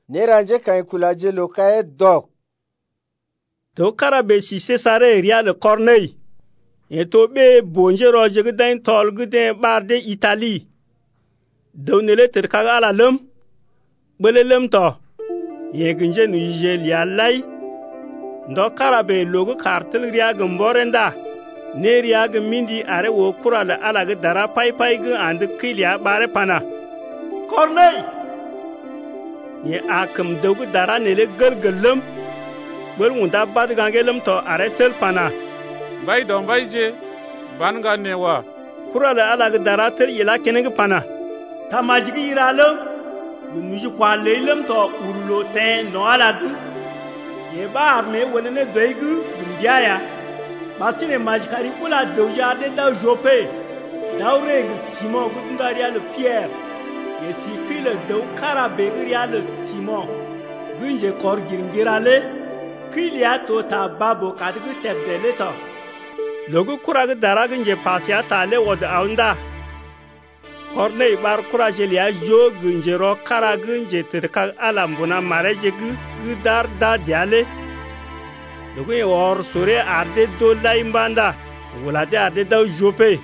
Neraje kan kulaje lokaye dok. To karabe si Cesare ria le Corneille. Et to be bonje roje gden tol gden barde Italie. Donele ter kaga ala lum. Bele lum to. Ye ginje nu yije liya lay. Ndo karabe logo kartel ria gmborenda. Ne ria gmindi are wo kura la ala dara pai gu and kilia bare pana. Corneille! Ye akum dogu dara nele gergelum. Bel wunda bad gangelum to aretel pana. Bay don bay je banga newa. Kura la ala dara tel yela keneng pana. Tamajigi iralum. Nuji kwa leilum to urulo ten no ala du. Ye ba arme wonene doigu gumbiaya. Basine majikari kula doja de da jope. Daureg Simon gudundaria le Pierre. Ye sikri le dou karabegria le Simon. Gunje kor giringirale. Kilia to ta babo kadgu tebdele to. Logu kurag daragunje pasya tale wod aunda. Corneille bar kurajelia jo gunje ro karagunje terka alambuna mareje gu dar da diale. Logu or sore arde do la imbanda. Wulade arde da jope.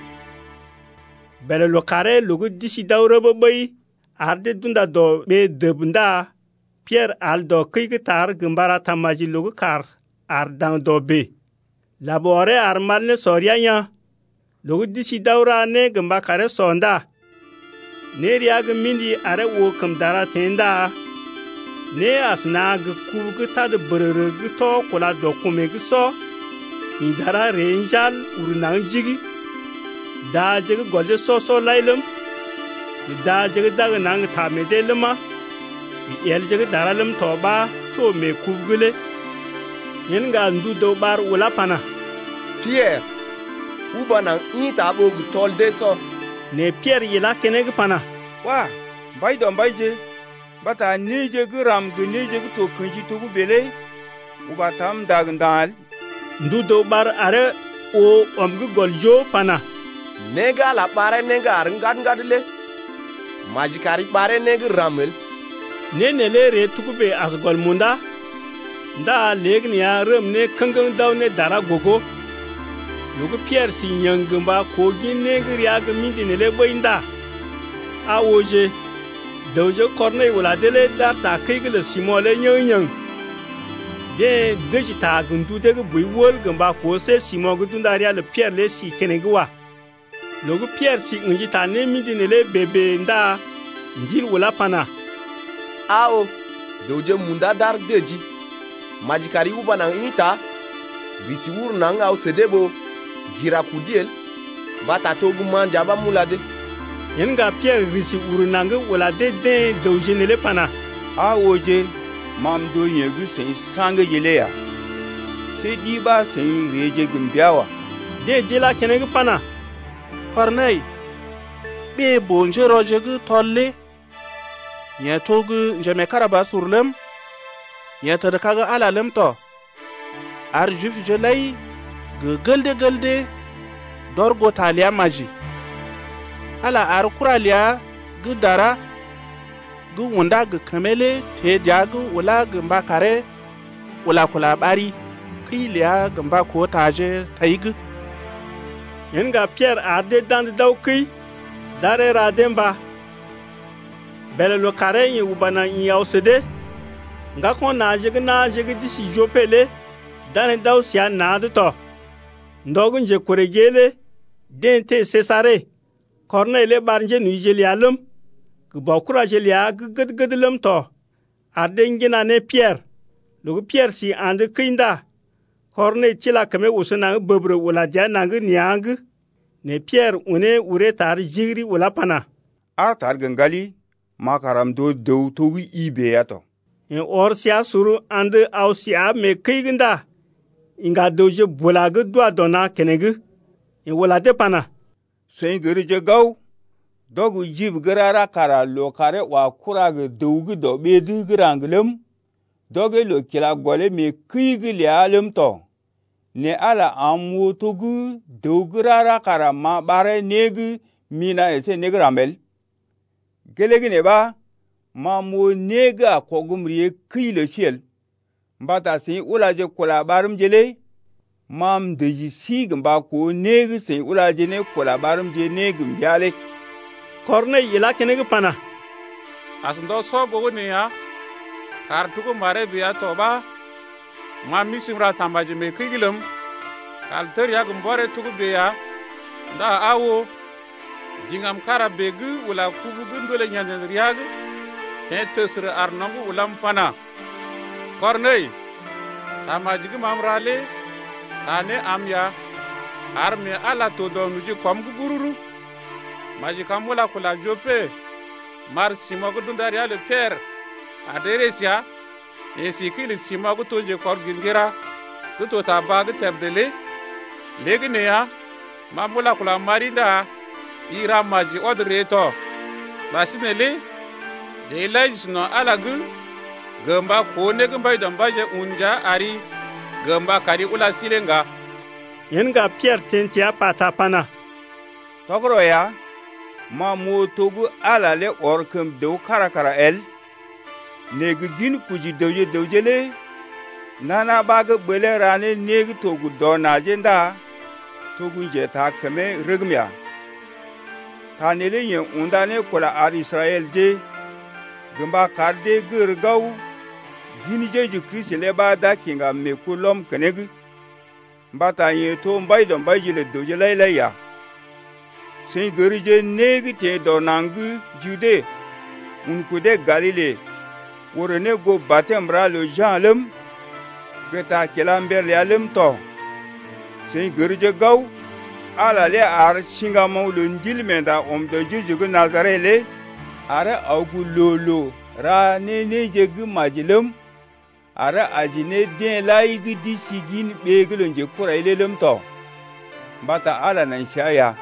Bele lokare logu disi da roboboy. Arde dunda do be debunda. Pierre Aldo kigitar gumbara tamaji lugu kar ardan dobe. Labore armal ne sorianya. Lugu disi daura ne gumba kare sonda. Neria gmindi are wokum dara tenda. Ne asna gkubuguta de brurugto kula dokumegso. Indara renjal urunang jigi. Da jigi golde soso lailum. Da jigi dag nang tamede luma. Yelje daralum toba to me kubgule yenga ndu do bar wala pana. Pierre, uba nang ita bogu tol deso. Ne Pierre yela keneg pana. Wa, bay don bay je. Bata nije gram gu nije to kunji to bele. Uba tam dagndal. Ndu do bar are o omgu goljo pana. Nega la bare nega arngadle. Majikari bare nega ramel. Ne re tukube asgol munda. Nda legnia rem ne kangang daw ne dara gogo. Lugu Pierre si nyangumba ko ginne gria gmindi ne le boinda. A oje. Doje Corneille wala dele dar ta kigele Simon le nyang. De dejita gundu de bui wol gumba ko se Simon gudundaria le Pierre le si kenegwa. Lugu Pierre si njita ne mindi ne le bebe nda ndil wala pana. Ao, doje munda dar deji. Majikari uba nang ita. Risi ur nang au sedebo. Gira kudiel. Bata togu manja ba mulade. Yenga Pierre risi ur nang wala de doje nele pana. A oje mam do yegu sen sanga yeleya. Se diba sen reje gumbiawa. De la keneg pana. Corneille. Be bonje roje gu tolle. Ya togu jame karaba surlem. Ya tadakaga alalem to. Ar juf jelay gelde dorgo talia maji. Ala ar kuralia gudara gu wunda gu kamele te jagu wala gumba kare wala kula bari kilia gumba ko taje taigu. Yenga Pierre arde dan dawki dare rademba. Bele lo kare yi ubana yi yausede. Nga kon na jigi disi jopele. Dane daw siya naadu to. Ndogun je koregele. Dente Cesare. Corneille barnje nu jelialum. Gbokura jelia gudlum to. Arde ngina ne Pierre. Lugu Pierre si ande kinda. Corneille chila kame usuna bebre wala dia nang niang. Ne Pierre une ure tar jigri wala pana. A tar gangali. Makaram do togi ibe yato. En or siya suru ande au siya me kiginda. Inga doje bulagu dua dona kenegu. En wala de pana. Sen gerije gaw. Dogu jib gerara kara lo kare wa kuraga dougu do bedu granglem. Doge lo kila gole me kigi alem to. Ne ala amu togu dougrara kara ma bare negu mina ese negramel. Gelegi ne ba ma mo nega kogum riye kile shel mbata sin ulaje kula barum jele mam deji sig ba ko negi sin ulaje ne kula barum je negum biale Korney ila kenege pana Asndo so gogo ne ya kar tuko mare biya toba ma misimra tambaje me kigilum kal ter ya gumbore tuko biya nda awo jingam kara begu wala kubu gundole nyanzen riyag te tesre arnongu ulam pana Korney tamaji mamrale tane amya arme ala to donuji kom bururu maji kamula kula jope mar simogo dundari ale per aderesia esikili simogo tonje kor gingira to ta bag tebdele legne ya mamula kula marinda ira maji odreto basinele jelaj no alagu gamba ko ne gamba dambaje unja ari gamba kari ula silenga yenga Pierre tentia pata pana togro ya ma mo togu ala le orkum do karakara el negi gin kuji dewjele nana baga bele rane negi togu do na jenda togu je ta kame rigmya ta nele yen undane kula ar Israel je gamba karde gurgaw gini je Christ le ba da kinga me kulom kenegi mbata ye to mbay do mbay jile dewjele la ya Saint Gerije negi te donangu Jude unkude Galile worene go batemra le Jean geta kelamber le alem to Saint Gerije gaw ala le ar singa mawlo ndilmenda de juju Nazarele ara augu lolo ra ne jegu majilum ara ajine den laigi disigin begelonje kuraile lem to bata ala nan shaya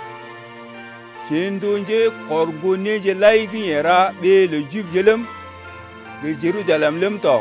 Kendonje korgo neje laigi yera be le jubjelem ge Jerusalem lem to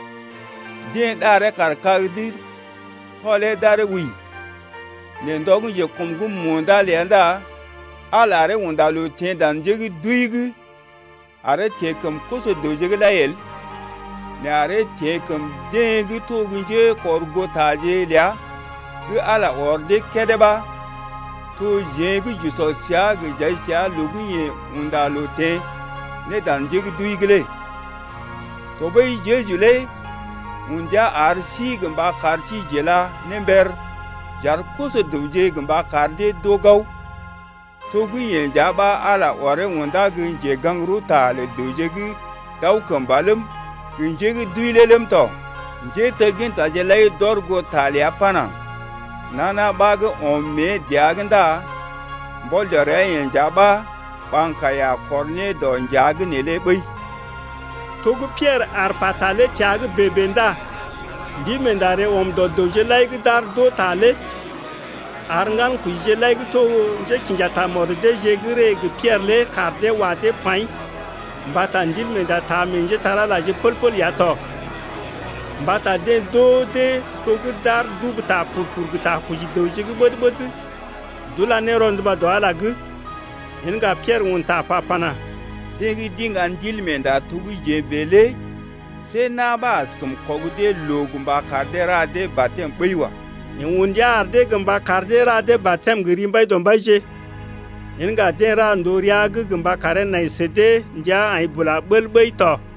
den dare karkagdi tole dare wi ne ndogu je komgu monda lenda alare wonda lo tendan jegi duigi are tekem koso dojege layel ne are tekem dengi togunje korgo taje lya ge ala orde kedeba to jegi juso sia ge jaisia lugunye undalo te ne dan jegi duigle to bay jejule unja arsi gamba karsi jela nember jar koso duje gamba karde dogaw to gunye jaba ala ore unda gunje gangru ta le duje gi daw kambalum gunje gi duilelem to je tegin ta jelay dorgo talia pana nana baga omme diaganda boldere yen jaba banka ya korne don jagne le bay togu Pierre arpatale tiag bebenda di mendare do doje laig dar do tale arngan ku je laig to je kinjata morde je gire ge Pierre le karde wate pain bata ndil menda ta menje tarala je polpol ya to bata de do de togu dar dubta pour gita ku ji doje ge bod dula ne rond ba do ala ge inga Pierre wonta papana tegi dingan jilmenda tugu jebele se na bas kum kogude logumba kardera de batem beiwa yunja de gamba kardera de batem girimbai don baje inga dera ndoria gumba karen na sede nja ai bula belbai to